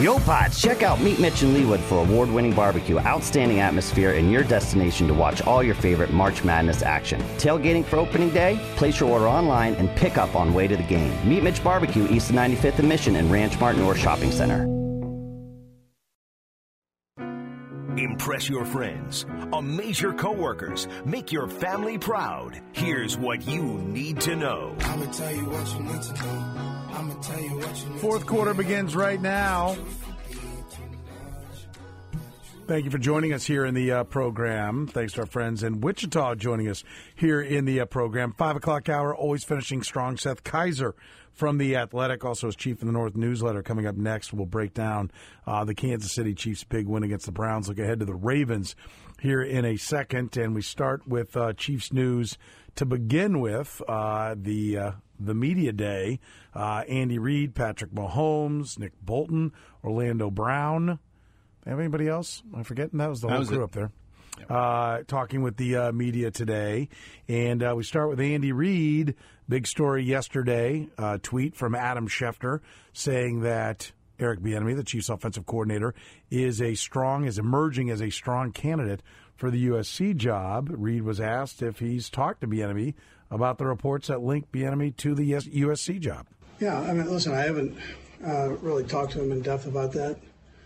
Yo, Pots, check out Meet Mitch in Leawood for award-winning barbecue, outstanding atmosphere, and your destination to watch all your favorite March Madness action. Tailgating for opening day? Place your order online and pick up on way to the game. Meet Mitch Barbecue, east of 95th and Mission and Ranch Mart North Shopping Center. Impress your friends, amaze your coworkers, make your family proud. Here's what you need to know. I'ma tell you what you need to know. Fourth quarter begins right now. Thank you for joining us here in the program. Thanks to our friends in Wichita joining us here in the program. 5 o'clock hour, always finishing strong. Seth Kaiser from The Athletic, also as Chief of the North newsletter. Coming up next, we'll break down the Kansas City Chiefs' big win against the Browns. Look ahead to the Ravens here in a second. And we start with Chiefs news to begin with. The media day, Andy Reid, Patrick Mahomes, Nick Bolton, Orlando Brown. Have anybody else? Am I forgetting? That was the whole crew up there. Yep. Talking with the media today. And we start with Andy Reid. Big story yesterday, tweet from Adam Schefter saying that Eric Bieniemy, the Chiefs offensive coordinator, is emerging as a strong candidate for the USC job. Reid was asked if he's talked to Bieniemy about the reports that link Bieniemy to the USC job. Yeah, I mean, listen, I haven't really talked to him in depth about that,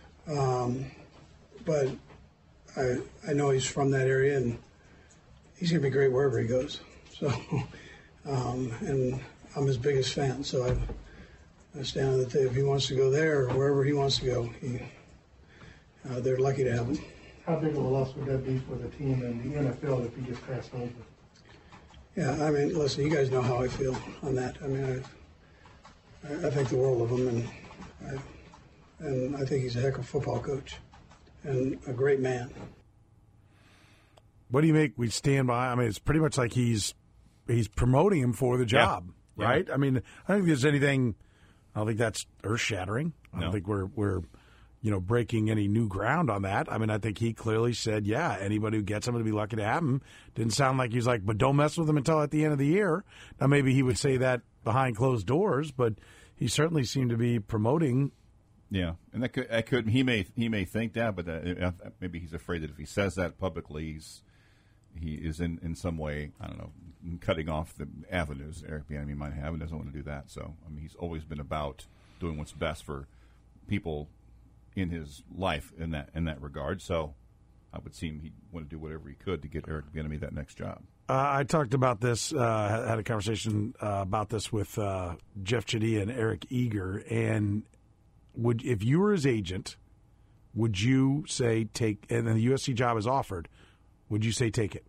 but I know he's from that area, and he's going to be great wherever he goes. So, and I'm his biggest fan, so I stand on the table. If he wants to go there or wherever he wants to go, they're lucky to have him. How big of a loss would that be for the team and the NFL if he gets passed over? Yeah, I mean, listen, you guys know how I feel on that. I mean, I think the world of him, and I think he's a heck of a football coach and a great man. What do you make? We stand by. I mean, it's pretty much like he's promoting him for the job, right? Yeah. I mean, I don't think there's anything. I don't think that's earth-shattering. I don't think we're breaking any new ground on that. I mean, I think he clearly said, yeah, anybody who gets him would be lucky to have him. Didn't sound like he was like, but don't mess with him until at the end of the year. Now, maybe he would say that behind closed doors, but he certainly seemed to be promoting. Yeah, and that could he may think that, but maybe he's afraid that if he says that publicly, he is in some way, I don't know, cutting off the avenues Eric Bieniemy might have and doesn't want to do that. So, I mean, he's always been about doing what's best for people in his life in that regard. So I would seem he'd want to do whatever he could to get Eric Bieniemy that next job. I talked about this, had a conversation about this with Jeff Chaddia and Eric Eager. And if you were his agent, would you say take, and then the USC job is offered, would you say take it?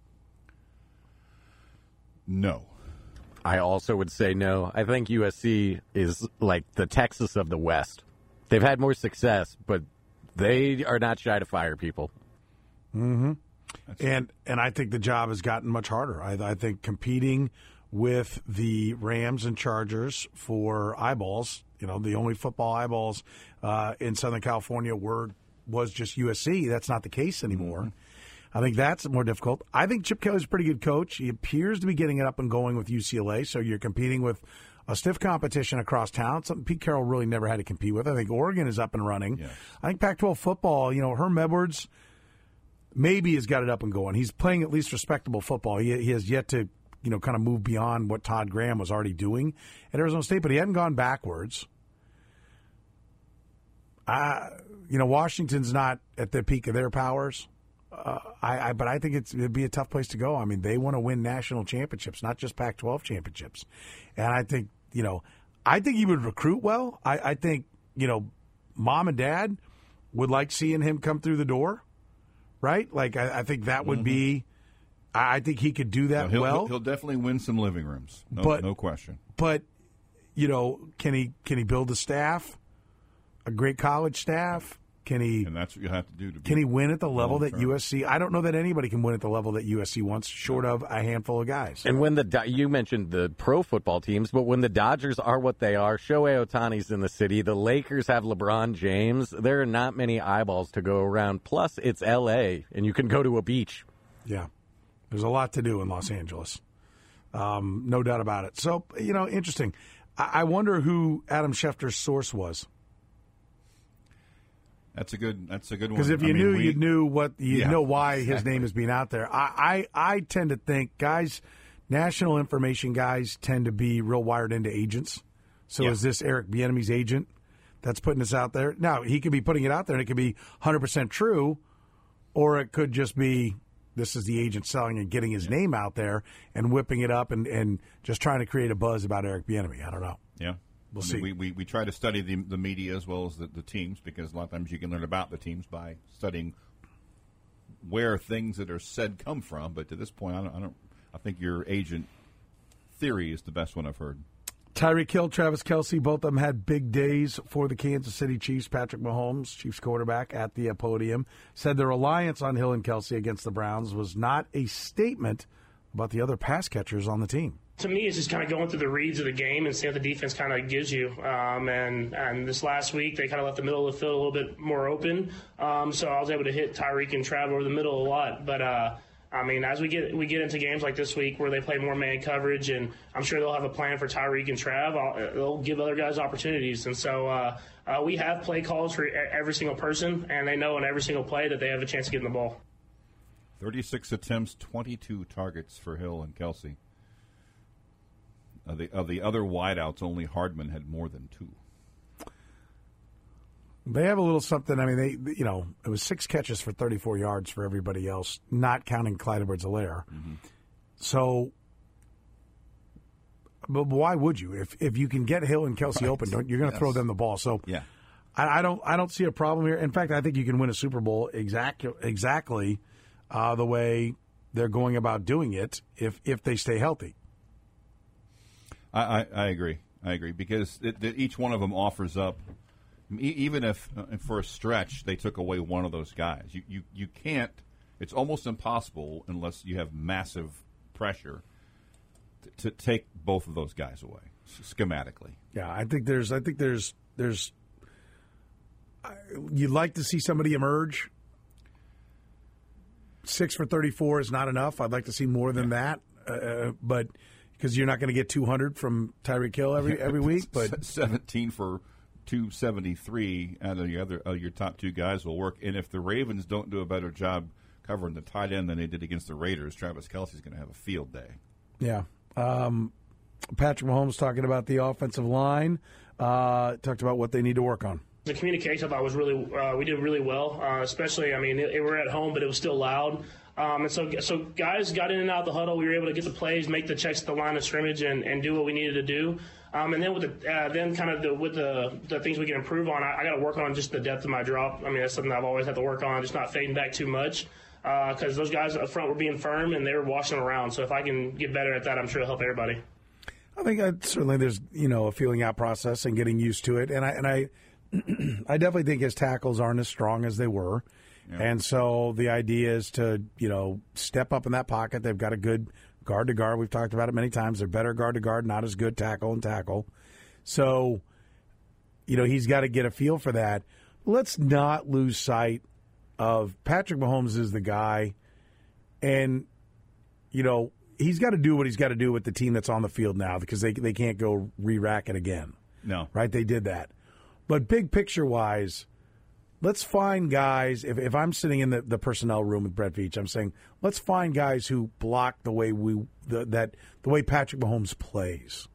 No. I also would say no. I think USC is like the Texas of the West. They've had more success, but they are not shy to fire people. Mm-hmm. And I think the job has gotten much harder. I think competing with the Rams and Chargers for eyeballs, the only football eyeballs in Southern California was just USC. That's not the case anymore. Mm-hmm. I think that's more difficult. I think Chip Kelly's a pretty good coach. He appears to be getting it up and going with UCLA, so you're competing with a stiff competition across town, something Pete Carroll really never had to compete with. I think Oregon is up and running. Yes. I think Pac-12 football, Herm Edwards maybe has got it up and going. He's playing at least respectable football. He has yet to, kind of move beyond what Todd Graham was already doing at Arizona State, but he hadn't gone backwards. Washington's not at the peak of their powers. But I think it'd be a tough place to go. I mean, they want to win national championships, not just Pac-12 championships. And I think, he would recruit well. I think, mom and dad would like seeing him come through the door, right? Like, I think that would be, I think he could do that well. He'll definitely win some living rooms, no question. But, can he build a staff, a great college staff? Can he? And that's what you have to do. Can he win at the level that USC? I don't know that anybody can win at the level that USC wants, short of a handful of guys. And when you mentioned the pro football teams, but when the Dodgers are what they are, Shohei Ohtani's in the city. The Lakers have LeBron James. There are not many eyeballs to go around. Plus, it's L.A. and you can go to a beach. Yeah, there's a lot to do in Los Angeles, no doubt about it. So interesting. I wonder who Adam Schefter's source was. That's a good one. Because if you knew, you knew why his name is being out there. I tend to think guys, national information guys tend to be real wired into agents. So is this Eric Bieniemy's agent that's putting this out there? Now, he could be putting it out there and it could be 100% true, or it could just be this is the agent selling and getting his name out there and whipping it up and just trying to create a buzz about Eric Bieniemy. I don't know. Yeah. We'll see. We try to study the media as well as the teams, because a lot of times you can learn about the teams by studying where things that are said come from. But to this point, I think your agent theory is the best one I've heard. Tyreek Hill, Travis Kelce, both of them had big days for the Kansas City Chiefs. Patrick Mahomes, Chiefs quarterback, at the podium, said the reliance on Hill and Kelce against the Browns was not a statement about the other pass catchers on the team. To me, it's just kind of going through the reads of the game and seeing what the defense kind of gives you. And this last week, they kind of left the middle of the field a little bit more open. So I was able to hit Tyreek and Trav over the middle a lot. But as we get into games like this week where they play more man coverage, and I'm sure they'll have a plan for Tyreek and Trav, they'll give other guys opportunities. And so we have play calls for every single person, and they know in every single play that they have a chance of getting the ball. 36 attempts, 22 targets for Hill and Kelce. Of the other wideouts, only Hardman had more than 2. They have a little something. I mean, it was 6 catches for 34 yards for everybody else, not counting Clyde Edwards-Helaire. Mm-hmm. So, but why would you? If you can get Hill and Kelce open, you're going to throw them the ball. So, yeah, I don't see a problem here. In fact, I think you can win a Super Bowl exactly the way they're going about doing it if they stay healthy. I agree. Because each one of them offers up. Even if for a stretch they took away one of those guys, you can't. It's almost impossible unless you have massive pressure to take both of those guys away schematically. Yeah, I think there's. You'd like to see somebody emerge. 6 for 34 is not enough. I'd like to see more than that, but. Because you're not going to get 200 from Tyreek Hill every week, but 17 for 273 out of your top 2 guys will work. And if the Ravens don't do a better job covering the tight end than they did against the Raiders, Travis Kelce's going to have a field day. Yeah. Patrick Mahomes talking about the offensive line. Talked about what they need to work on. The communication I thought was really we did really well, especially, we're at home, but it was still loud. And so guys got in and out of the huddle. We were able to get the plays, make the checks at the line of scrimmage, and do what we needed to do. And then with the things we can improve on, I got to work on just the depth of my drop. That's something I've always had to work on, just not fading back too much. Because those guys up front were being firm and they were washing around. So if I can get better at that, I'm sure it'll help everybody. I think certainly there's a feeling out process and getting used to it. And I I definitely think his tackles aren't as strong as they were. Yeah. And so the idea is to, step up in that pocket. They've got a good guard to guard. We've talked about it many times. They're better guard to guard, not as good tackle and tackle. So, he's got to get a feel for that. Let's not lose sight of Patrick Mahomes is the guy. And, he's got to do what he's got to do with the team that's on the field now because they can't go re-rack it again. No. Right? They did that. But big picture-wise, let's find guys. If I'm sitting in the personnel room with Brett Veach, I'm saying let's find guys who block the way the way Patrick Mahomes plays.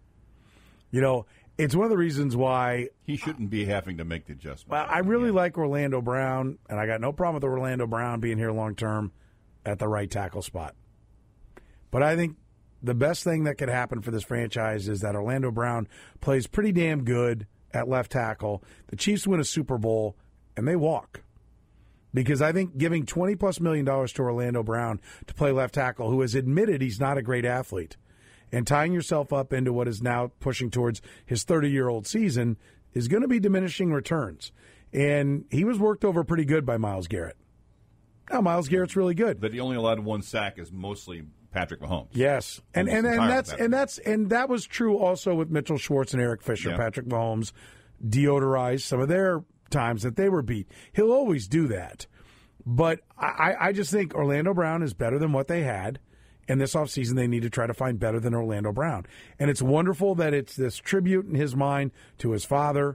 It's one of the reasons why he shouldn't be having to make the adjustment. Well, I really like Orlando Brown, and I got no problem with Orlando Brown being here long term at the right tackle spot. But I think the best thing that could happen for this franchise is that Orlando Brown plays pretty damn good at left tackle. The Chiefs win a Super Bowl, and they walk. Because I think giving $20+ million to Orlando Brown to play left tackle, who has admitted he's not a great athlete, and tying yourself up into what is now pushing towards his 30-year-old season is going to be diminishing returns. And he was worked over pretty good by Myles Garrett. Now, Myles Garrett's really good. But he only allowed 1 sack is mostly Patrick Mahomes. Yes. And that was true also with Mitchell Schwartz and Eric Fisher. Yeah. Patrick Mahomes deodorized some of their times that they were beat. He'll always do that. But I just think Orlando Brown is better than what they had. And this offseason, they need to try to find better than Orlando Brown. And it's wonderful that it's this tribute in his mind to his father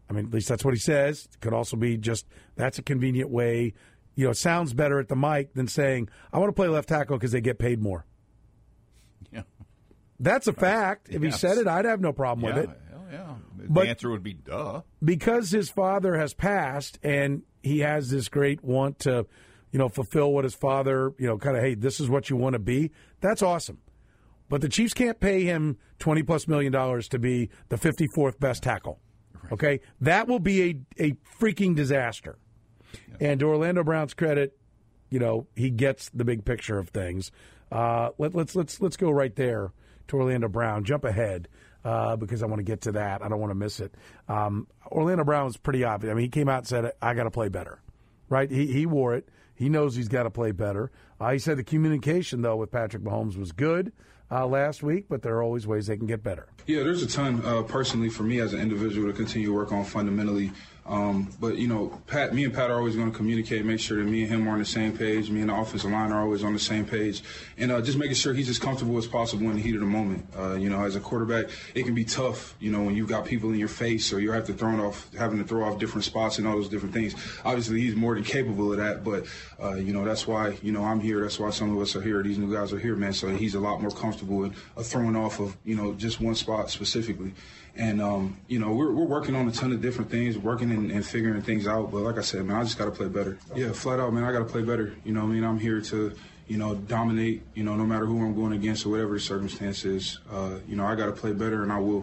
I mean, at least that's what he says. It could also be just that's a convenient way. It sounds better at the mic than saying, I want to play left tackle because they get paid more. Yeah. That's a fact. If he said it, I'd have no problem with it. Hell yeah. But the answer would be duh. Because his father has passed and he has this great want to, fulfill what his father, kind of, hey, this is what you want to be. That's awesome. But the Chiefs can't pay him $20+ million to be the 54th best tackle. Right. Okay? That will be a freaking disaster. Yeah. And to Orlando Brown's credit, he gets the big picture of things. Let's go right there to Orlando Brown. Jump ahead because I want to get to that. I don't want to miss it. Orlando Brown was pretty obvious. I mean, he came out and said, I got to play better. Right? He wore it. He knows he's got to play better. He said the communication, though, with Patrick Mahomes was good last week, but there are always ways they can get better. Yeah, there's a ton, personally, for me as an individual to continue to work on fundamentally. But, me and Pat are always going to communicate, make sure that me and him are on the same page. Me and the offensive line are always on the same page. And just making sure he's as comfortable as possible in the heat of the moment. As a quarterback, it can be tough, when you've got people in your face or you're having to throw off different spots and all those different things. Obviously, he's more than capable of that. But, that's why, I'm here. That's why some of us are here. These new guys are here, man. So he's a lot more comfortable in throwing off of, just one spot specifically. And, we're working on a ton of different things, working and figuring things out. But like I said, man, I just got to play better. Yeah, flat out, man, I got to play better. I'm here to, dominate, no matter who I'm going against or whatever the circumstance is. I got to play better, and I will.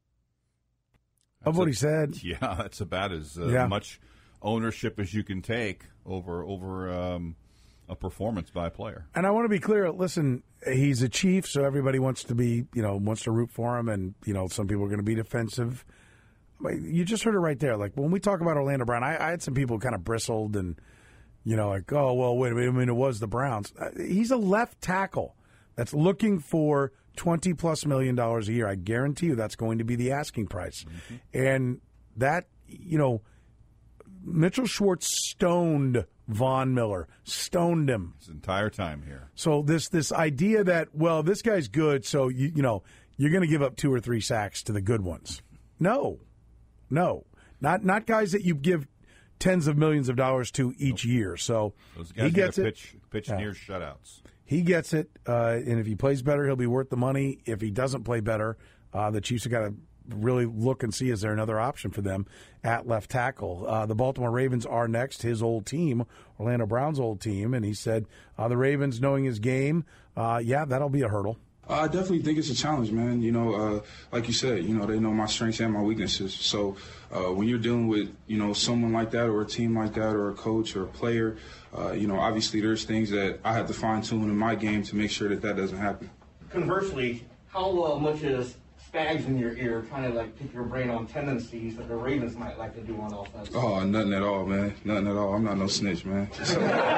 Of what he said. Yeah, that's about as much ownership as you can take over a performance by a player. And I want to be clear. Listen, he's a Chief, so everybody wants to be, wants to root for him, and some people are going to be defensive. You just heard it right there. Like when we talk about Orlando Brown, I had some people kind of bristled and, like, oh well, wait a minute, I mean, it was the Browns. He's a left tackle that's looking for $20+ million a year. I guarantee you that's going to be the asking price, and that Mitchell Schwartz stoned Von Miller, stoned him his entire time here. So this idea that, well, this guy's good, so you're going to give up 2 or 3 sacks to the good ones. No, not guys that you give tens of millions of dollars to each year. So those guys he gets it. Pitch near shutouts. He gets it, and if he plays better, he'll be worth the money. If he doesn't play better, the Chiefs have got to really look and see is there another option for them at left tackle. The Baltimore Ravens are next, his old team, Orlando Brown's old team, and he said the Ravens, knowing his game, that'll be a hurdle. I definitely think it's a challenge, man. Like you said, they know my strengths and my weaknesses. So when you're dealing with, someone like that or a team like that or a coach or a player, obviously there's things that I have to fine-tune in my game to make sure that doesn't happen. Conversely, how much is Spags in your ear trying to pick your brain on tendencies that the Ravens might like to do on offense? Oh, nothing at all, man. Nothing at all. I'm not no snitch, man. So,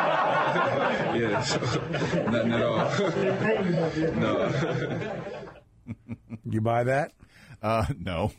nothing at all. No. You buy that? No.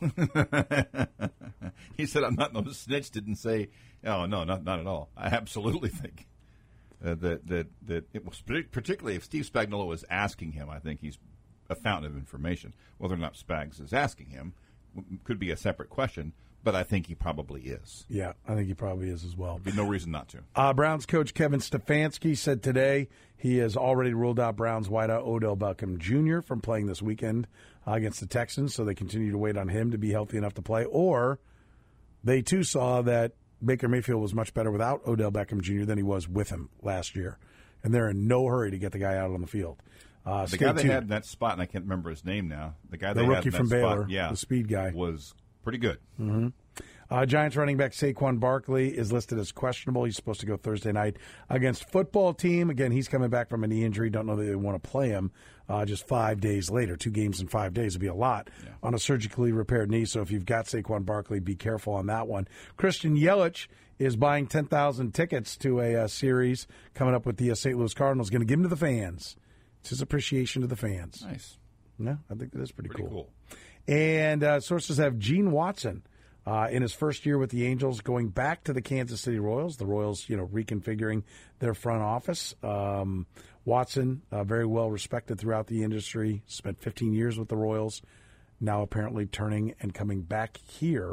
He said I'm not no snitch. Didn't say. Oh no, not at all. I absolutely think that it was particularly if Steve Spagnuolo was asking him. I think he's a fountain of information. Whether or not Spags is asking him could be a separate question, but I think he probably is. Yeah, I think he probably is as well. There'd be no reason not to. Browns coach Kevin Stefanski said today he has already ruled out Browns wideout Odell Beckham Jr. from playing this weekend against the Texans, so they continue to wait on him to be healthy enough to play. Or they, too, saw that Baker Mayfield was much better without Odell Beckham Jr. than he was with him last year, and they're in no hurry to get the guy out on the field. The guy they had in that spot, and I can't remember his name now. The guy the rookie from Baylor, spot, the speed guy, was pretty good. Mm-hmm. Giants running back Saquon Barkley is listed as questionable. He's supposed to go Thursday night against football team. Again, he's coming back from a knee injury. Don't know that they want to play him just 5 days later. 2 games in 5 days would be a lot on a surgically repaired knee. So if you've got Saquon Barkley, be careful on that one. Christian Yelich is buying 10,000 tickets to a series coming up with the St. Louis Cardinals. Going to give them to the fans. It's his appreciation to the fans. Nice. Yeah, I think that is pretty cool. And sources have Gene Watson in his first year with the Angels going back to the Kansas City Royals. The Royals, reconfiguring their front office. Watson, very well respected throughout the industry, spent 15 years with the Royals, now apparently turning and coming back here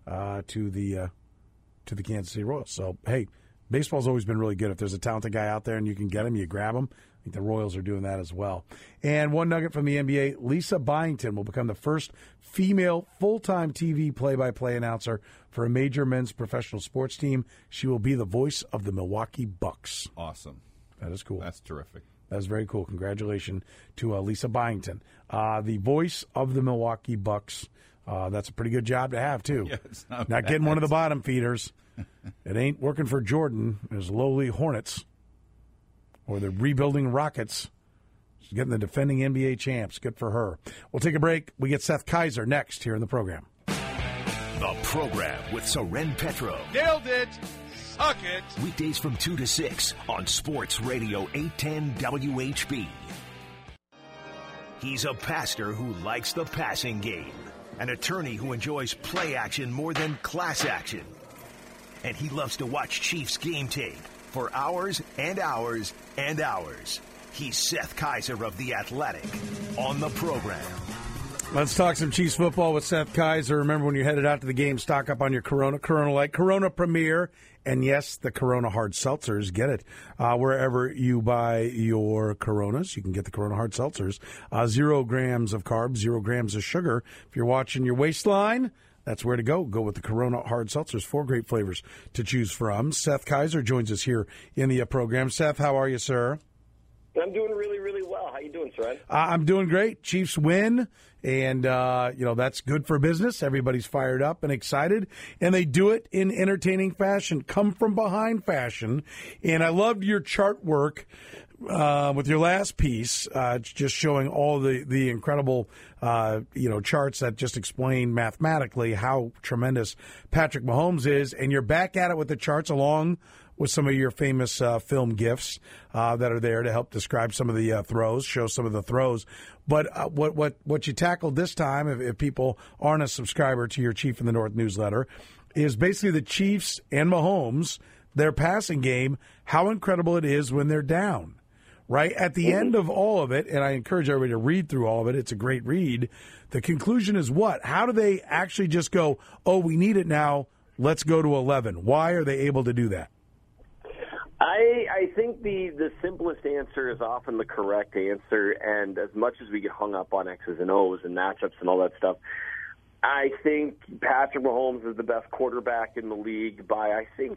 to the Kansas City Royals. So, hey, baseball's always been really good. If there's a talented guy out there and you can get him, you grab him. I think the Royals are doing that as well. And one nugget from the NBA, Lisa Byington will become the first female full-time TV play-by-play announcer for a major men's professional sports team. She will be the voice of the Milwaukee Bucks. Awesome. That is cool. That's terrific. That's very cool. Congratulations to Lisa Byington. The voice of the Milwaukee Bucks. That's a pretty good job to have, too. Yeah, it's not getting one of the bottom feeders. It ain't working for Jordan. There's lowly Hornets or the rebuilding Rockets. She's getting the defending NBA champs. Good for her. We'll take a break. We get Seth Kaiser next here in the program. The program with Soren Petro. Nailed it. Suck it. Weekdays from 2 to 6 on Sports Radio 810 WHB. He's a pastor who likes the passing game, an attorney who enjoys play action more than class action. And he loves to watch Chiefs game tape for hours and hours and hours. He's Seth Kaiser of The Athletic on the program. Let's talk some Chiefs football with Seth Kaiser. Remember, when you're headed out to the game, stock up on your Corona Light, Corona Premier, and yes, the Corona Hard Seltzers. Get it wherever you buy your Coronas. You can get the Corona Hard Seltzers. 0 grams of carbs, 0 grams of sugar. If you're watching your waistline, that's where to go. Go with the Corona Hard Seltzers. 4 great flavors to choose from. Seth Kaiser joins us here in the program. Seth, how are you, sir? I'm doing really, really well. How you doing, Soren? I'm doing great. Chiefs win, and, that's good for business. Everybody's fired up and excited, and they do it in entertaining fashion, come-from-behind fashion. And I loved your chart work with your last piece, just showing all the incredible, charts that just explain mathematically how tremendous Patrick Mahomes is. And you're back at it with the charts along with some of your famous film gifs that are there to help describe some of the throws, show some of the throws. But what you tackled this time, if people aren't a subscriber to your Chief in the North newsletter, is basically the Chiefs and Mahomes, their passing game, how incredible it is when they're down. Right? At the end of all of it, and I encourage everybody to read through all of it, it's a great read, the conclusion is what? How do they actually just go, oh, we need it now, let's go to 11? Why are they able to do that? I think the simplest answer is often the correct answer, and as much as we get hung up on X's and O's and matchups and all that stuff, I think Patrick Mahomes is the best quarterback in the league by, I think,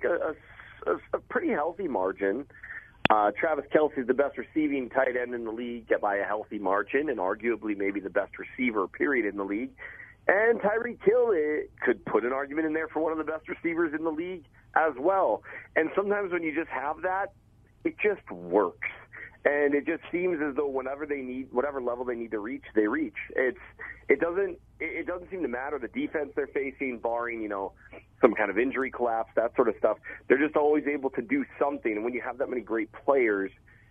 a pretty healthy margin. Travis Kelce is the best receiving tight end in the league by a healthy margin, and arguably maybe the best receiver, period, in the league. And Tyreek Hill could put an argument in there for one of the best receivers in the league as well. And sometimes when you just have that, it just works. And it just seems as though whenever they need, whatever level they need to reach, they reach. It doesn't seem to matter the defense they're facing, barring, some kind of injury collapse, that sort of stuff. They're just always able to do something. And when you have that many great players,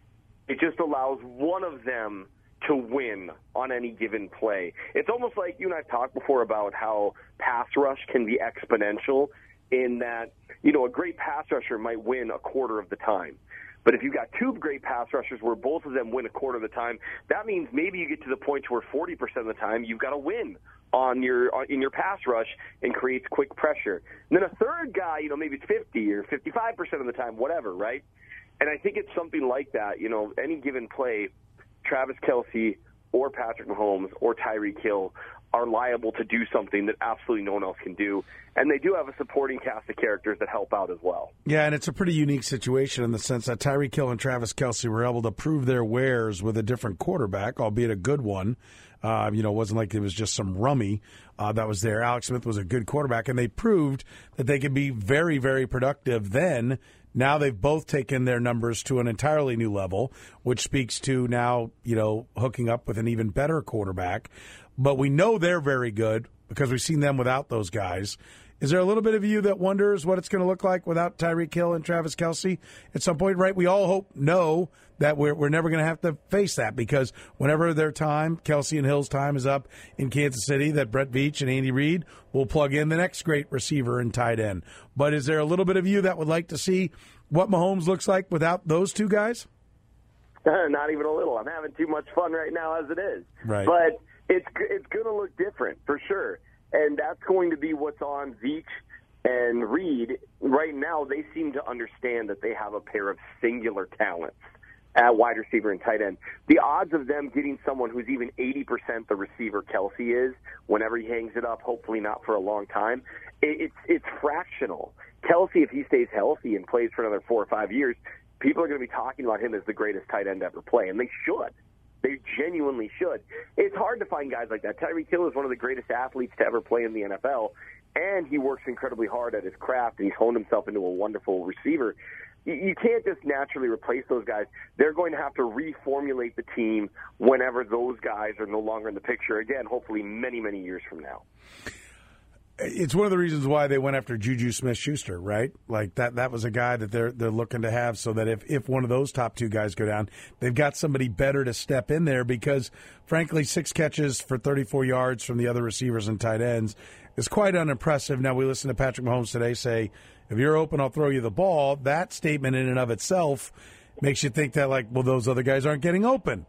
it just allows one of them to win on any given play. It's almost like you and I have talked before about how pass rush can be exponential in that, a great pass rusher might win a quarter of the time. But if you've got 2 great pass rushers where both of them win a quarter of the time, that means maybe you get to the point where 40% of the time you've got to win in your pass rush and creates quick pressure. And then a third guy, maybe it's 50 or 55% of the time, whatever, right? And I think it's something like that. Any given play, Travis Kelce or Patrick Mahomes or Tyreek Hill are liable to do something that absolutely no one else can do. And they do have a supporting cast of characters that help out as well. Yeah, and it's a pretty unique situation in the sense that Tyreek Hill and Travis Kelce were able to prove their wares with a different quarterback, albeit a good one. It wasn't like it was just some rummy that was there. Alex Smith was a good quarterback, and they proved that they could be very, very productive then. Now they've both taken their numbers to an entirely new level, which speaks to now, hooking up with an even better quarterback. But we know they're very good because we've seen them without those guys. Is there a little bit of you that wonders what it's going to look like without Tyreek Hill and Travis Kelce at some point, right? We all know that we're never going to have to face that because whenever their time, Kelce and Hill's time is up in Kansas City, that Brett Veach and Andy Reid will plug in the next great receiver and tight end. But is there a little bit of you that would like to see what Mahomes looks like without those two guys? Not even a little. I'm having too much fun right now as it is. Right. But it's going to look different for sure. And that's going to be what's on Zeke and Reed. Right now, they seem to understand that they have a pair of singular talents at wide receiver and tight end. The odds of them getting someone who's even 80% the receiver Kelsey is, whenever he hangs it up, hopefully not for a long time, it's fractional. Kelsey, if he stays healthy and plays for another 4 or 5 years, people are going to be talking about him as the greatest tight end ever play, and they should. They genuinely should. It's hard to find guys like that. Tyreek Hill is one of the greatest athletes to ever play in the NFL, and he works incredibly hard at his craft, and he's honed himself into a wonderful receiver. You can't just naturally replace those guys. They're going to have to reformulate the team whenever those guys are no longer in the picture, again, hopefully many, many years from now. It's one of the reasons why they went after Juju Smith-Schuster, right? Like that was a guy that they're looking to have so that if one of those top two guys go down, they've got somebody better to step in there because, frankly, 6 catches for 34 yards from the other receivers and tight ends is quite unimpressive. Now, we listened to Patrick Mahomes today say, if you're open, I'll throw you the ball. That statement in and of itself makes you think that, like, well, those other guys aren't getting open.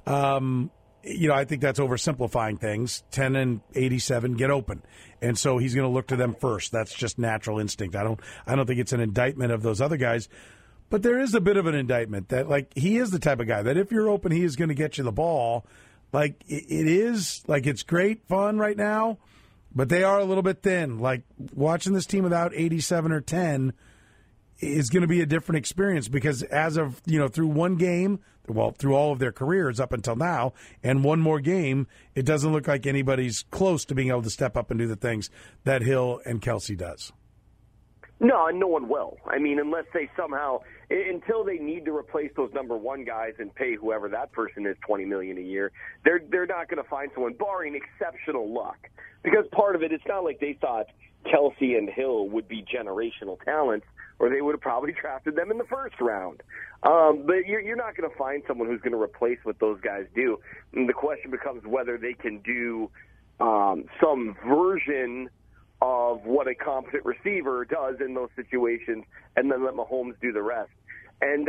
I think that's oversimplifying things. 10 and 87 get open. And so he's going to look to them first. That's just natural instinct. I don't think it's an indictment of those other guys. But there is a bit of an indictment that, like, he is the type of guy that if you're open, he is going to get you the ball. Like, it is, like, it's great fun right now, but they are a little bit thin. Like, watching this team without 87 or 10 is going to be a different experience because as of, through one game, through all of their careers up until now, and one more game, it doesn't look like anybody's close to being able to step up and do the things that Hill and Kelsey does. No, and no one will. I mean, unless they somehow, until they need to replace those number one guys and pay whoever that person is $20 million a year, they're not going to find someone, barring exceptional luck. Because part of it's not like they thought Kelsey and Hill would be generational talents, or they would have probably drafted them in the first round. But you're not going to find someone who's going to replace what those guys do. And the question becomes whether they can do some version of what a competent receiver does in those situations and then let Mahomes do the rest. And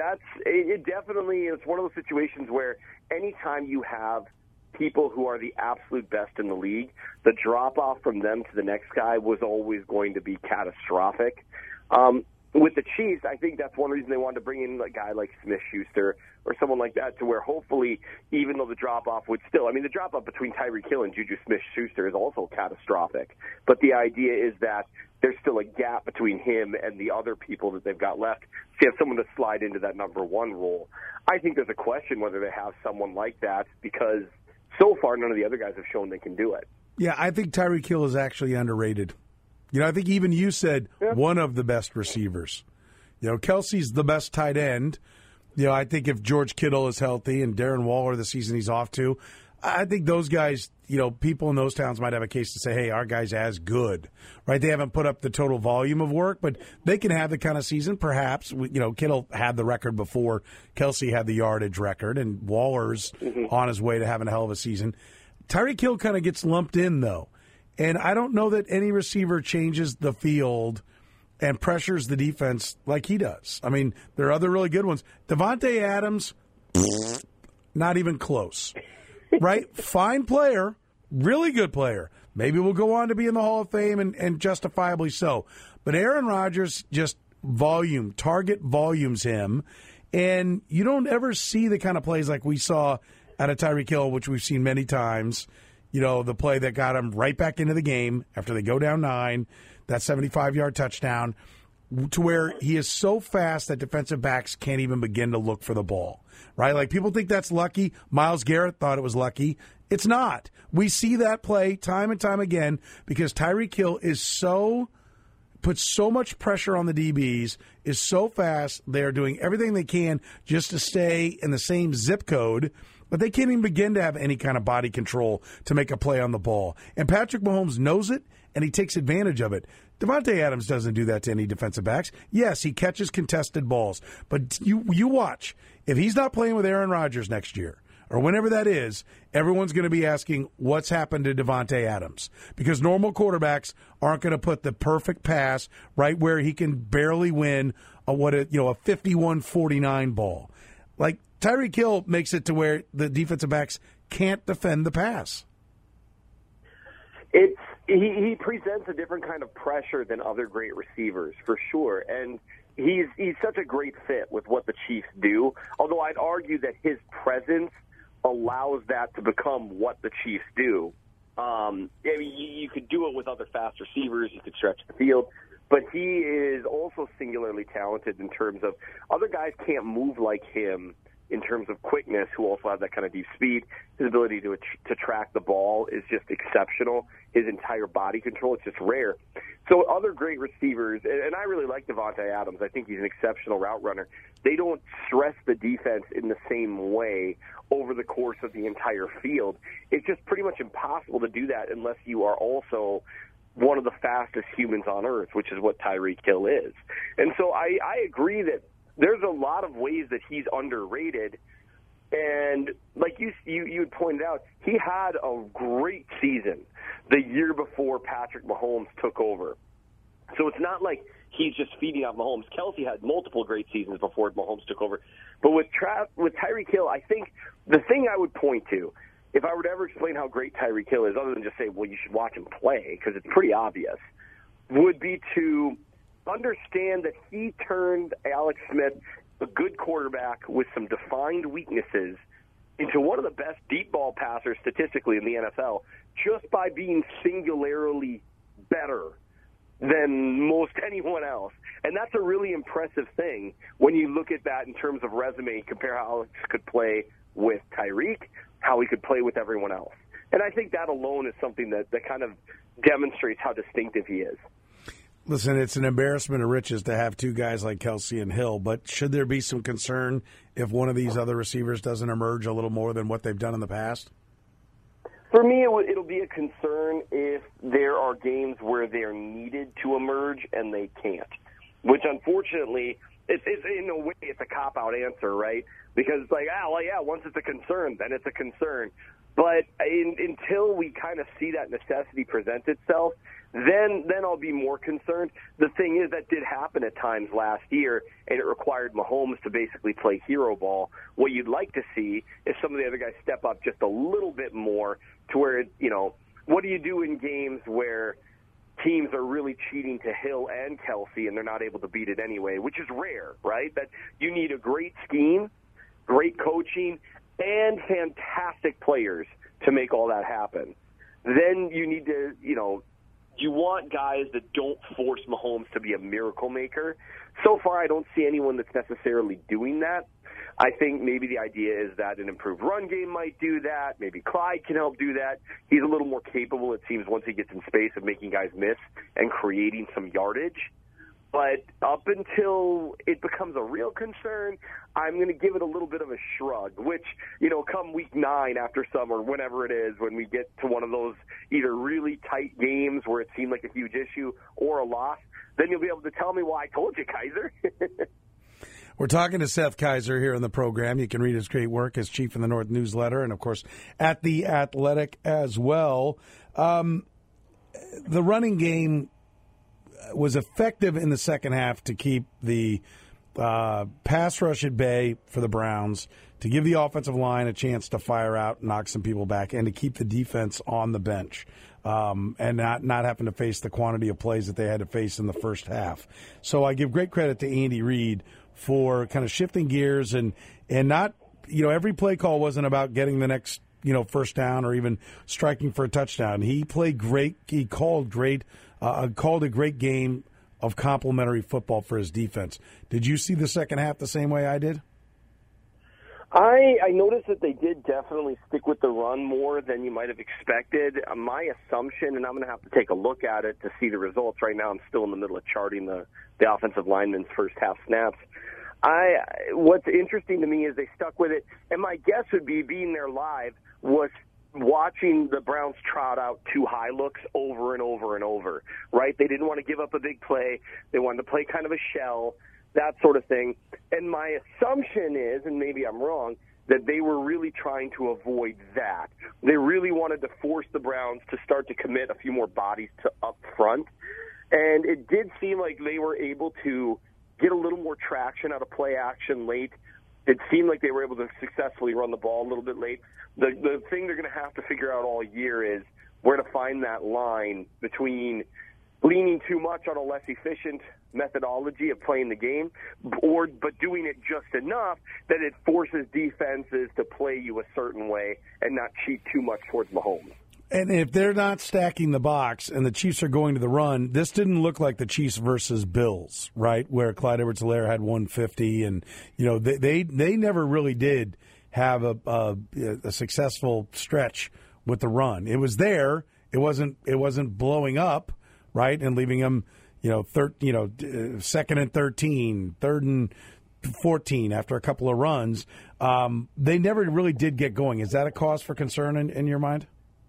it's one of those situations where anytime you have people who are the absolute best in the league, the drop-off from them to the next guy was always going to be catastrophic. With the Chiefs, I think that's one reason they wanted to bring in a guy like Smith-Schuster or someone like that to where hopefully, even though the drop-off would still, the drop-off between Tyreek Hill and Juju Smith-Schuster is also catastrophic. But the idea is that there's still a gap between him and the other people that they've got left. So you have someone to slide into that number one role. I think there's a question whether they have someone like that because so far none of the other guys have shown they can do it. Yeah, I think Tyreek Hill is actually underrated. I think even you said one of the best receivers. Kelsey's the best tight end. I think if George Kittle is healthy and Darren Waller the season he's off to, I think those guys, people in those towns might have a case to say, hey, our guy's as good, right? They haven't put up the total volume of work, but they can have the kind of season perhaps. Kittle had the record before Kelsey had the yardage record, and Waller's on his way to having a hell of a season. Tyreek Hill kind of gets lumped in, though. And I don't know that any receiver changes the field and pressures the defense like he does. There are other really good ones. Davante Adams, not even close. Right? Fine player, really good player. Maybe we'll go on to be in the Hall of Fame and justifiably so. But Aaron Rodgers just target volumes him. And you don't ever see the kind of plays like we saw out of Tyreek Hill, which we've seen many times. The play that got him right back into the game after they go down 9, that 75-yard touchdown, to where he is so fast that defensive backs can't even begin to look for the ball, right? Like, people think that's lucky. Myles Garrett thought it was lucky. It's not. We see that play time and time again because Tyreek Hill puts so much pressure on the DBs, is so fast, they are doing everything they can just to stay in the same zip code, but they can't even begin to have any kind of body control to make a play on the ball. And Patrick Mahomes knows it, and he takes advantage of it. Davante Adams doesn't do that to any defensive backs. Yes, he catches contested balls, but you watch. If he's not playing with Aaron Rodgers next year, or whenever that is, everyone's going to be asking what's happened to Davante Adams. Because normal quarterbacks aren't going to put the perfect pass right where he can barely win a 51-49 ball. Like, Tyreek Hill makes it to where the defensive backs can't defend the pass. It's he presents a different kind of pressure than other great receivers, for sure. And he's such a great fit with what the Chiefs do, although I'd argue that his presence allows that to become what the Chiefs do. I mean, you could do it with other fast receivers. You could stretch the field. But he is also singularly talented in terms of other guys can't move like him in terms of quickness, who also have that kind of deep speed. His ability to track the ball is just exceptional. His entire body control, it's just rare. So other great receivers, and I really like Davante Adams. I think he's an exceptional route runner. They don't stress the defense in the same way over the course of the entire field. It's just pretty much impossible to do that unless you are also one of the fastest humans on earth, which is what Tyreek Hill is. And so I agree that there's a lot of ways that he's underrated. And like you had pointed out, he had a great season the year before Patrick Mahomes took over. So it's not like he's just feeding off Mahomes. Kelsey had multiple great seasons before Mahomes took over. But with Tyreek Hill, I think the thing I would point to, if I were to ever explain how great Tyreek Hill is, other than just say, well, you should watch him play, because it's pretty obvious, would be to understand that he turned Alex Smith, a good quarterback with some defined weaknesses, into one of the best deep ball passers statistically in the NFL, just by being singularly better than most anyone else. And that's a really impressive thing when you look at that in terms of resume and compare how Alex could play with Tyreek, how he could play with everyone else. And I think that alone is something that kind of demonstrates how distinctive he is. Listen, it's an embarrassment of riches to have two guys like Kelsey and Hill, but should there be some concern if one of these other receivers doesn't emerge a little more than what they've done in the past? For me, it'll be a concern if there are games where they're needed to emerge and they can't, which unfortunately, it's in a way, it's a cop-out answer, right? Because it's like, once it's a concern, then it's a concern. But until we kind of see that necessity present itself, then I'll be more concerned. The thing is, that did happen at times last year, and it required Mahomes to basically play hero ball. What you'd like to see is some of the other guys step up just a little bit more to where, what do you do in games where teams are really cheating to Hill and Kelsey and they're not able to beat it anyway, which is rare, right? That you need a great scheme, great coaching, and fantastic players to make all that happen. Then you need to, you want guys that don't force Mahomes to be a miracle maker. So far, I don't see anyone that's necessarily doing that. I think maybe the idea is that an improved run game might do that. Maybe Clyde can help do that. He's a little more capable, it seems, once he gets in space, of making guys miss and creating some yardage. But up until it becomes a real concern, I'm going to give it a little bit of a shrug, which, come week 9 after summer, whenever it is, when we get to one of those either really tight games where it seemed like a huge issue or a loss, then you'll be able to tell me, well, I told you, Kaiser. We're talking to Seth Keysor here in the program. You can read his great work as Chief in the North newsletter and, of course, at The Athletic as well. The running game was effective in the second half to keep the pass rush at bay for the Browns, to give the offensive line a chance to fire out and knock some people back, and to keep the defense on the bench and not having to face the quantity of plays that they had to face in the first half. So I give great credit to Andy Reid for kind of shifting gears and not, every play call wasn't about getting the next, first down or even striking for a touchdown. He played great. He called a great game of complimentary football for his defense. Did you see the second half the same way I did? I noticed that they did definitely stick with the run more than you might have expected. My assumption, and I'm going to have to take a look at it to see the results. Right now I'm still in the middle of charting the offensive linemen's first half snaps. What's interesting to me is they stuck with it, and my guess would be, being there live, was watching the Browns trot out two high looks over and over and over, right? They didn't want to give up a big play. They wanted to play kind of a shell, that sort of thing. And my assumption is, and maybe I'm wrong, that they were really trying to avoid that. They really wanted to force the Browns to start to commit a few more bodies to up front. And it did seem like they were able to get a little more traction out of play action late. It seemed like they were able to successfully run the ball a little bit late. The thing they're going to have to figure out all year is where to find that line between leaning too much on a less efficient methodology of playing the game, but doing it just enough that it forces defenses to play you a certain way and not cheat too much towards Mahomes. And if they're not stacking the box and the Chiefs are going to the run, this didn't look like the Chiefs versus Bills, right, where Clyde Edwards-Helaire had 150, and they never really did have a successful stretch with the run. It was there. It wasn't blowing up, right, and leaving them, second and 13, third and 14 after a couple of runs. They never really did get going. Is that a cause for concern in your mind?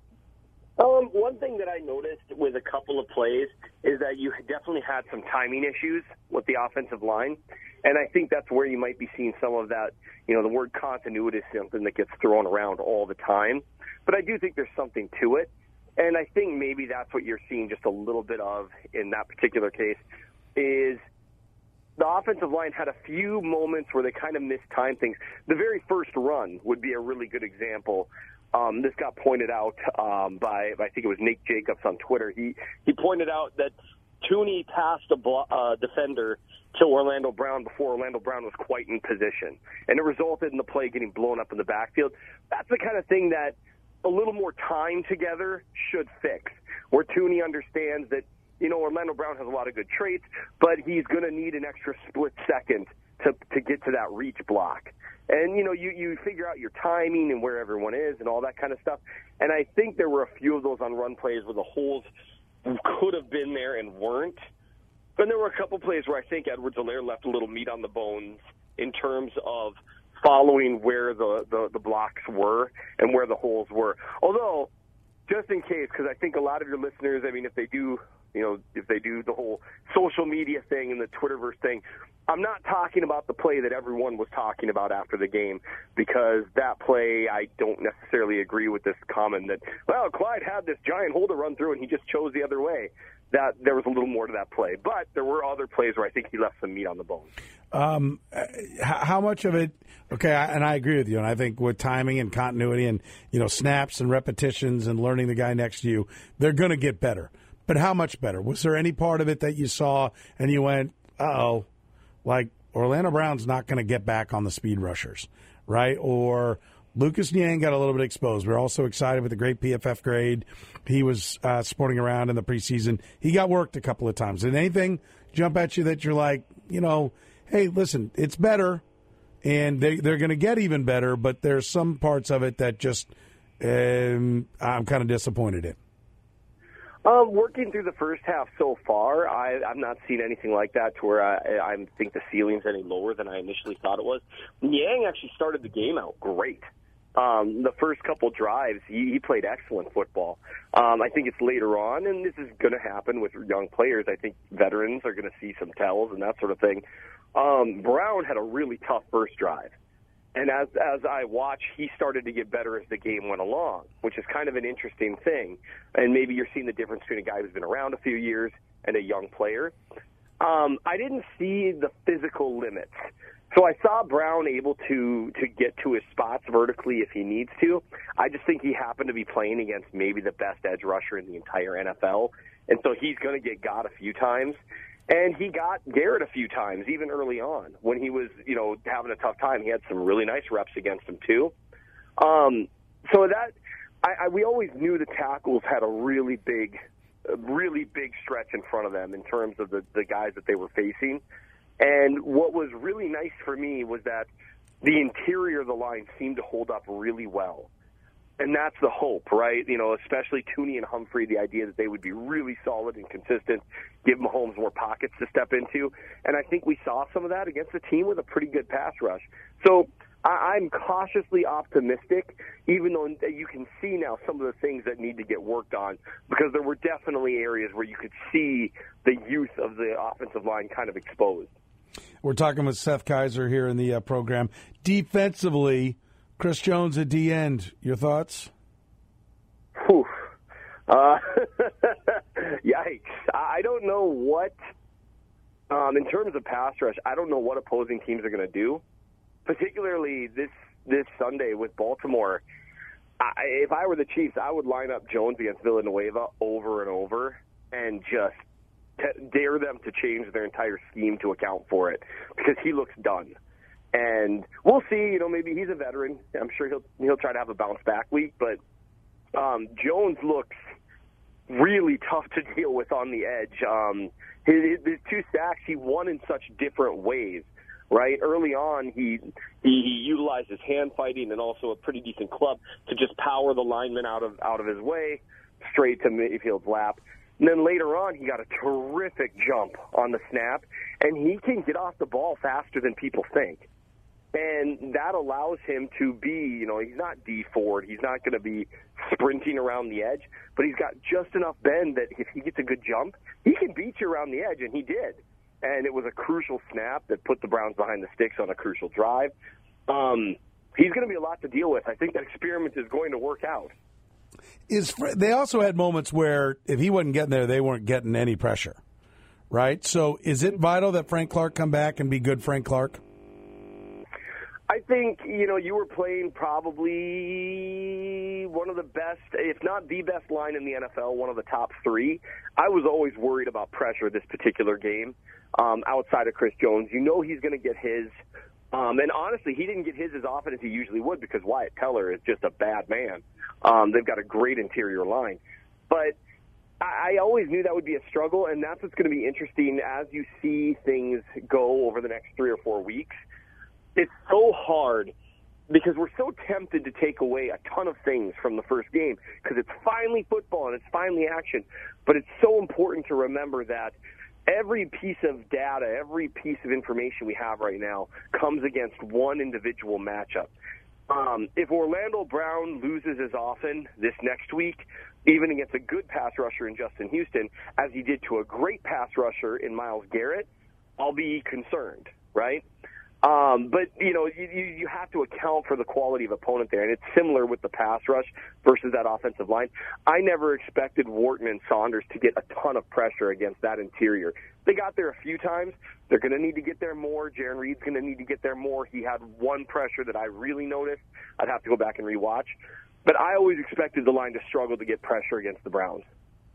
One thing that I noticed with a couple of plays is that you definitely had some timing issues with the offensive line, and I think that's where you might be seeing some of that. The word continuity is something that gets thrown around all the time, but I do think there's something to it, and I think maybe that's what you're seeing just a little bit of in that particular case is the offensive line had a few moments where they kind of mistimed things. The very first run would be a really good example. This got pointed out by, I think it was Nate Jacobs on Twitter. He pointed out that Thuney passed a defender to Orlando Brown before Orlando Brown was quite in position. And it resulted in the play getting blown up in the backfield. That's the kind of thing that a little more time together should fix, where Thuney understands that, Orlando Brown has a lot of good traits, but he's going to need an extra split second to get to that reach block. And, you figure out your timing and where everyone is and all that kind of stuff. And I think there were a few of those on run plays where the holes could have been there and weren't. And there were a couple plays where I think Edwards-Helaire left a little meat on the bones in terms of following where the blocks were and where the holes were. Although, just in case, because I think a lot of your listeners, if they do the whole social media thing and the Twitterverse thing, I'm not talking about the play that everyone was talking about after the game, because that play, I don't necessarily agree with this comment that, Clyde had this giant hole to run through and he just chose the other way. That there was a little more to that play. But there were other plays where I think he left some meat on the bone. How much of it, okay, and I agree with you, and I think with timing and continuity and, snaps and repetitions and learning the guy next to you, they're going to get better. But how much better? Was there any part of it that you saw and you went, uh-oh, like Orlando Brown's not going to get back on the speed rushers, right? Or Lucas Niang got a little bit exposed. We're also excited with the great PFF grade he was sporting around in the preseason. He got worked a couple of times. Did anything jump at you that you're like, hey, listen, it's better, and they're going to get even better, but there's some parts of it that just I'm kind of disappointed in? Working through the first half so far, I've not seen anything like that to where I think the ceiling's any lower than I initially thought it was. Niang actually started the game out great. The first couple drives, he played excellent football. I think it's later on, and this is going to happen with young players. I think veterans are going to see some tells and that sort of thing. Brown had a really tough first drive. And as I watched, he started to get better as the game went along, which is kind of an interesting thing. And maybe you're seeing the difference between a guy who's been around a few years and a young player. I didn't see the physical limits. So I saw Brown able to get to his spots vertically if he needs to. I just think he happened to be playing against maybe the best edge rusher in the entire NFL. And so he's going to get got a few times. And he got Garrett a few times, even early on. When he was, having a tough time, he had some really nice reps against him, too. So we always knew the tackles had a really big stretch in front of them in terms of the guys that they were facing. And what was really nice for me was that the interior of the line seemed to hold up really well. And that's the hope, right? Especially Thuney and Humphrey, the idea that they would be really solid and consistent, give Mahomes more pockets to step into. And I think we saw some of that against a team with a pretty good pass rush. So I'm cautiously optimistic, even though you can see now some of the things that need to get worked on, because there were definitely areas where you could see the youth of the offensive line kind of exposed. We're talking with Seth Keysor here in the program. Defensively, Chris Jones at the end. Your thoughts? Whew. Yikes. I don't know what, in terms of pass rush, I don't know what opposing teams are going to do, particularly this Sunday with Baltimore. if I were the Chiefs, I would line up Jones against Villanueva over and over and just dare them to change their entire scheme to account for it, because he looks done. And we'll see. Maybe he's a veteran. I'm sure he'll try to have a bounce back week. But Jones looks really tough to deal with on the edge. His 2 sacks, he won in such different ways. Right, early on, he utilized his hand fighting and also a pretty decent club to just power the lineman out of his way, straight to Mayfield's lap. And then later on, he got a terrific jump on the snap, and he can get off the ball faster than people think. And that allows him to be, he's not Dee Ford. He's not going to be sprinting around the edge, but he's got just enough bend that if he gets a good jump, he can beat you around the edge, and he did. And it was a crucial snap that put the Browns behind the sticks on a crucial drive. He's going to be a lot to deal with. I think that experiment is going to work out. They also had moments where if he wasn't getting there, they weren't getting any pressure, right? So is it vital that Frank Clark come back and be good Frank Clark? I think, you were playing probably one of the best, if not the best line in the NFL, one of the top 3. I was always worried about pressure this particular game. Outside of Chris Jones, he's going to get his. And honestly, he didn't get his as often as he usually would because Wyatt Teller is just a bad man. They've got a great interior line. But I always knew that would be a struggle, and that's what's going to be interesting as you see things go over the next 3 or 4 weeks. It's so hard because we're so tempted to take away a ton of things from the first game because it's finally football and it's finally action. But it's so important to remember that every piece of data, every piece of information we have right now comes against one individual matchup. If Orlando Brown loses as often this next week, even against a good pass rusher in Justin Houston, as he did to a great pass rusher in Myles Garrett, I'll be concerned, right? But, you have to account for the quality of opponent there, and it's similar with the pass rush versus that offensive line. I never expected Wharton and Saunders to get a ton of pressure against that interior. They got there a few times. They're going to need to get there more. Jaron Reed's going to need to get there more. He had one pressure that I really noticed. I'd have to go back and rewatch. But I always expected the line to struggle to get pressure against the Browns.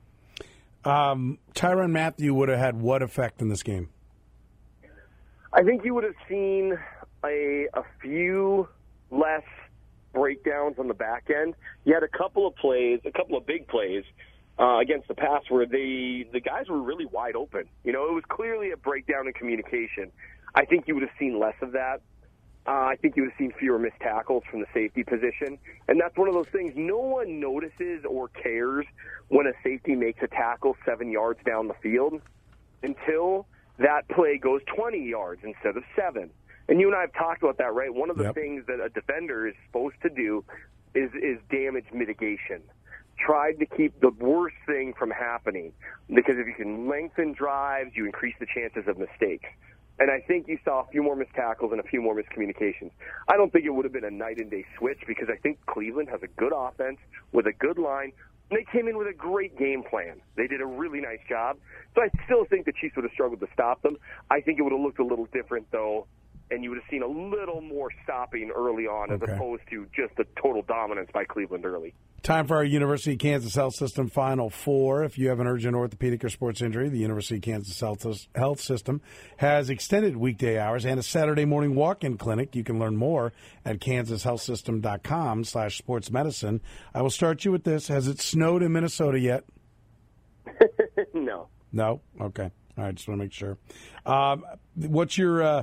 Tyrann Mathieu would have had what effect in this game? I think you would have seen a few less breakdowns on the back end. You had a couple of big plays against the pass where the guys were really wide open. It was clearly a breakdown in communication. I think you would have seen less of that. I think you would have seen fewer missed tackles from the safety position. And that's one of those things no one notices or cares when a safety makes a tackle 7 yards down the field until that play goes 20 yards instead of 7. And you and I have talked about that, right? One of the things that a defender is supposed to do is damage mitigation. Try to keep the worst thing from happening, because if you can lengthen drives, you increase the chances of mistakes. And I think you saw a few more missed tackles and a few more miscommunications. I don't think it would have been a night and day switch, because I think Cleveland has a good offense with a good line. They came in with a great game plan. They did a really nice job. So I still think the Chiefs would have struggled to stop them. I think it would have looked a little different, though, and you would have seen a little more stopping early on as opposed to just the total dominance by Cleveland early. Time for our University of Kansas Health System Final Four. If you have an urgent orthopedic or sports injury, the University of Kansas Health System has extended weekday hours and a Saturday morning walk-in clinic. You can learn more at kansashealthsystem.com/sportsmedicine. I will start you with this. Has it snowed in Minnesota yet? No. No? Okay. All right, just want to make sure. What's your,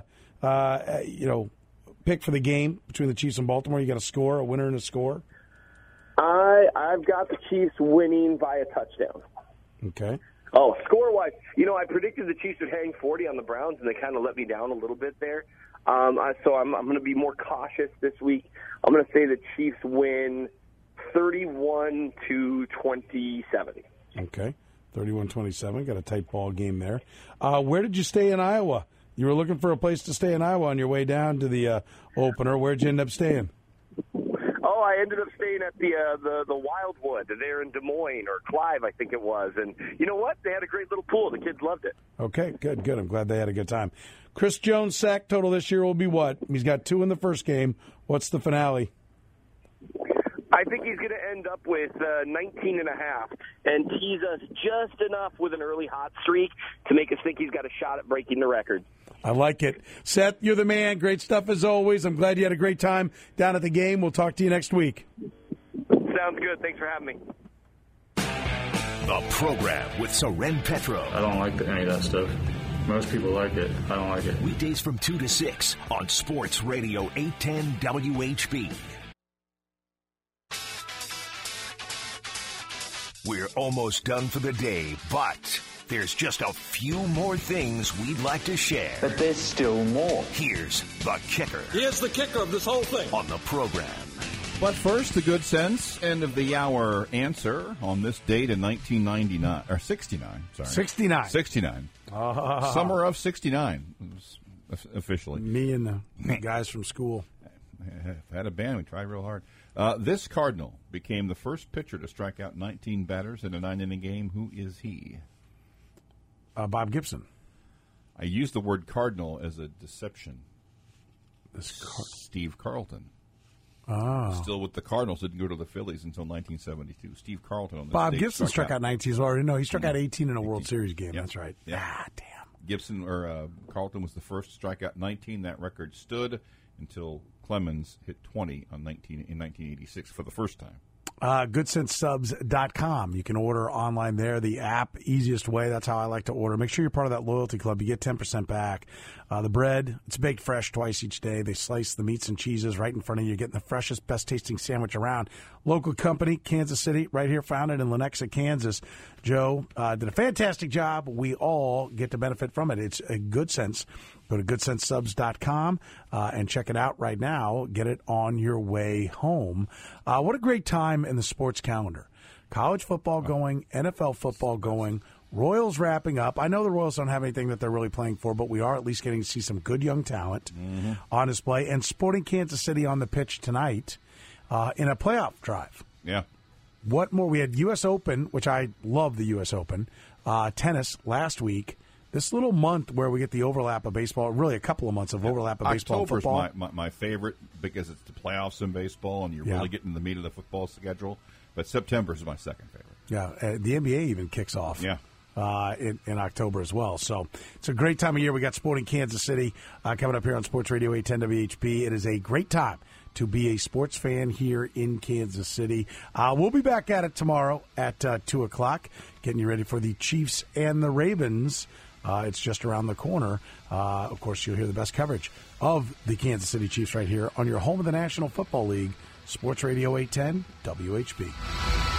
pick for the game between the Chiefs and Baltimore? You got a score, a winner and a score? I've got the Chiefs winning by a touchdown. Okay. Oh, score-wise, I predicted the Chiefs would hang 40 on the Browns, and they kind of let me down a little bit there. So I'm going to be more cautious this week. I'm going to say the Chiefs win 31-27. Okay, 31-27. Got a tight ball game there. Where did you stay in Iowa? You were looking for a place to stay in Iowa on your way down to the opener. Where'd you end up staying? Oh, I ended up staying at the Wildwood there in Des Moines, or Clive, I think it was. And you know what? They had a great little pool. The kids loved it. Okay, good. I'm glad they had a good time. Chris Jones' sack total this year will be what? He's got 2 in the first game. What's the finale? I think he's going to end up with 19 and a half and tease us just enough with an early hot streak to make us think he's got a shot at breaking the record. I like it. Seth, you're the man. Great stuff as always. I'm glad you had a great time down at the game. We'll talk to you next week. Sounds good. Thanks for having me. The program with Soren Petro. I don't like any of that stuff. Most people like it. I don't like it. Weekdays from 2 to 6 on Sports Radio 810 WHB. We're almost done for the day, but there's just a few more things we'd like to share. But there's still more. Here's the kicker. Here's the kicker of this whole thing. On the program. But first, the good sense, end of the hour answer on this date in 1999, or 69, sorry. 69. 69. Summer of 69, officially. Me and the guys from school. I had a band. We tried real hard. This Cardinal became the first pitcher to strike out 19 batters in a 9-inning game. Who is he? Bob Gibson. I used the word Cardinal as a deception. Steve Carlton. Still with the Cardinals, didn't go to the Phillies until 1972. Steve Carlton on this Bob date Gibson struck out 19 as well. No, he struck out 18 in a 18. World Series game. Yep. That's right. Yep. Damn. Gibson or Carlton was the first to strike out 19. That record stood until Clemens hit 20 in 1986 for the first time. GoodSenseSubs.com. You can order online there. The app, easiest way. That's how I like to order. Make sure you're part of that loyalty club. You get 10% back. The bread, it's baked fresh twice each day. They slice the meats and cheeses right in front of you. You're getting the freshest, best-tasting sandwich around. Local company, Kansas City, right here, founded in Lenexa, Kansas. Joe did a fantastic job. We all get to benefit from it. It's a good sense. Go to GoodSenseSubs.com and check it out right now. Get it on your way home. What a great time in the sports calendar. College football going, NFL football going, Royals wrapping up. I know the Royals don't have anything that they're really playing for, but we are at least getting to see some good young talent on display. And Sporting Kansas City on the pitch tonight in a playoff drive. Yeah. What more? We had U.S. Open, which I love the U.S. Open, tennis last week. This little month where we get the overlap of baseball, really a couple of months of overlap of baseball and football. October's my favorite because it's the playoffs in baseball and you're really getting the meat of the football schedule. But September's my second favorite. Yeah, the NBA even kicks off. Yeah. In October as well. So it's a great time of year. We got Sporting Kansas City coming up here on Sports Radio 810 WHB. It is a great time to be a sports fan here in Kansas City. We'll be back at it tomorrow at 2 o'clock, getting you ready for the Chiefs and the Ravens. It's just around the corner. Of course, you'll hear the best coverage of the Kansas City Chiefs right here on your home of the National Football League, Sports Radio 810 WHB.